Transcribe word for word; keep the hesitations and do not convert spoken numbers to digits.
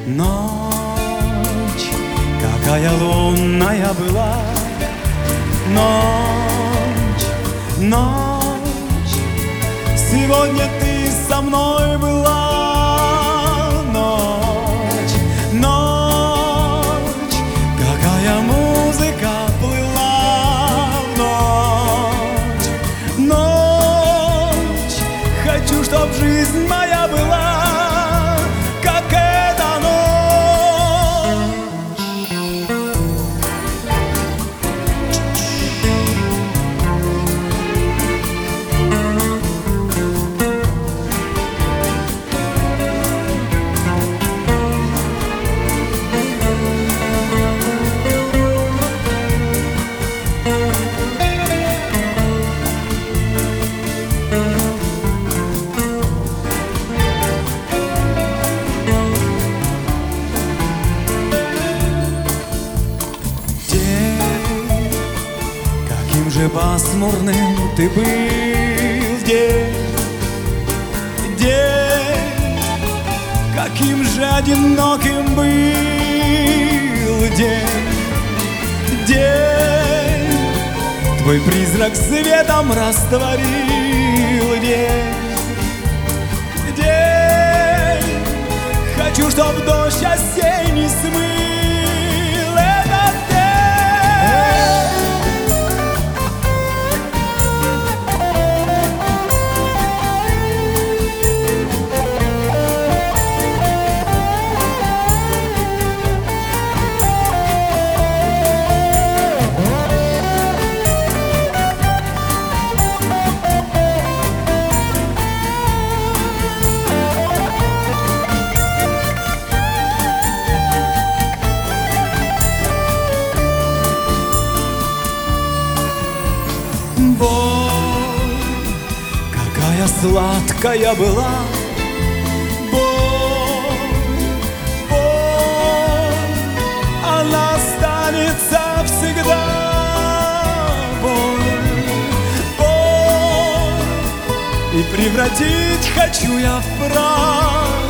Ночь, какая лунная была, ночь, ночь, сегодня ты со мной была. Ночь, ночь, какая музыка плыла. Ночь, ночь, хочу, чтоб жизнь моя была как эта ночь. Каким же пасмурным ты был день, день, каким же одиноким был день, день, твой призрак светом растворил день, день, хочу, чтоб дождь осенний смыл этот день. Боль, какая сладкая была, боль, боль, она останется всегда. Боль, боль, и превратить хочу я в прах.